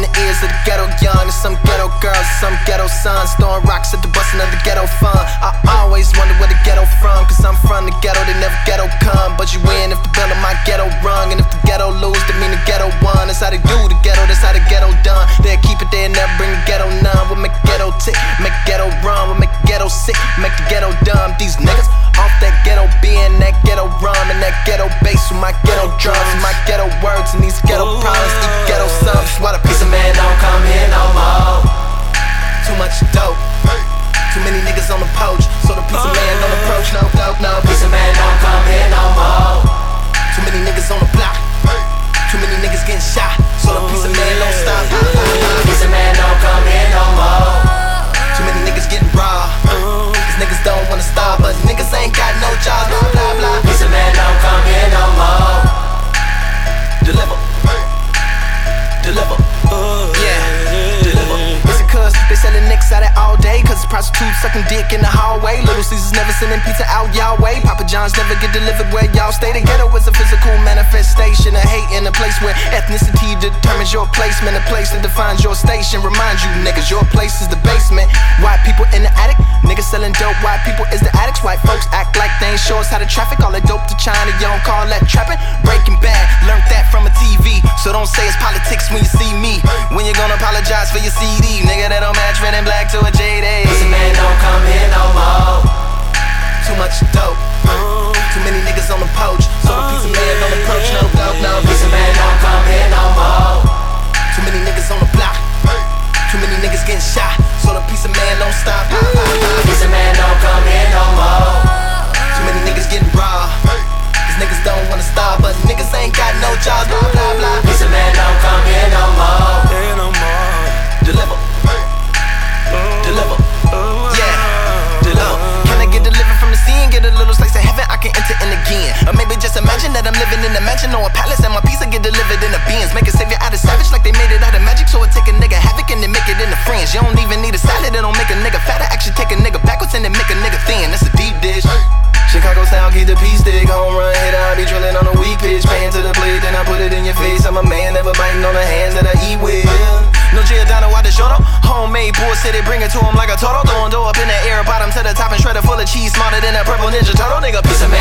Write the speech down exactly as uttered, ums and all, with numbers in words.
the ears of the ghetto young. And some ghetto girls and some ghetto sons throwing rocks at the bustin' of the ghetto fun. I always wonder where the ghetto from, cause I'm from the ghetto, they never ghetto come. But you win if the bell of my ghetto rung, and if the ghetto lose, that mean the ghetto won. That's how they do the ghetto, that's how the ghetto done. They'll keep it there and never bring the ghetto none. We'll make the ghetto tick, make the ghetto run. We'll make the ghetto sick, make the ghetto dumb. These niggas off that ghetto being, that ghetto rum, and that ghetto bass with my ghetto drums, my ghetto words, and these ghetto problems, eat ghetto subs. What a piece of man don't come here no more. Too much dope, too many niggas on the poach, so the piece of man don't approach. No, no, no, piece of man don't come here no more. Too many niggas on the block, too many niggas getting shot, so the piece of man don't stop. Piece of man don't come here no more. Too many niggas getting robbed, cause niggas don't wanna starve, but niggas ain't got no jobs. Blah blah blah. Piece of man don't come here no more. Deliver, deliver, yeah, deliver. Listen, cuz they selling nicks out it all day, cause it's prostitutes sucking dick in the hallway. Little Caesars never sending pizza out y'all way. Papa John's never get delivered where y'all stay. The ghetto is a physical manifestation of hate in a place where ethnicity determines your placement. A place that defines your station. Remind you niggas, your place is the basement. White people in the attic, niggas selling dope. White people is the addicts. White folks act like they ain't show us how to traffic. All that dope to China, you don't call that trapping. Breaking Bad, learned that from a T V. So don't say it's politics when you see me. When you gonna apologize for your C D? Nigga, that don't match red and black to a J D. Piece of man don't come here no more. Too much dope, too many niggas on the poach, so the piece of man don't approach. No, no, no, piece of man don't come here no more. Too many niggas on the block, too many niggas getting shot, so the piece of man don't stop. Piece of man don't come here no more. Too many niggas getting robbed, cause niggas don't wanna starve, but niggas ain't got no jobs. Blah blah blah. Piece of man don't come here no more. Deliver, deliver, yeah, deliver. Can I get delivered from the scene? Get a little slice of heaven, I can enter in again. Or maybe just imagine that I'm living in a mansion or a palace, and my pizza get delivered in a beans. Make a savior out of savage like they made it out of magic, so it take a nigga havoc and then make it into friends. You don't even need a salad, it don't make a nigga fatter. Actually take a nigga backwards and then make a nigga thin. That's a deep dish. Chicago style, keep the P stick. Home run hitter, I be drilling on a weak pitch. Paying to the plate, then I put it in your face. I'm a man, never biting on the hands that I eat with. No Giordano out the shoto. Homemade bullshit, bring it to him like a turtle. Throwing dough up in the air, bottom to the top and shredder full of cheese. Smarter than a purple ninja turtle. Nigga, piece of man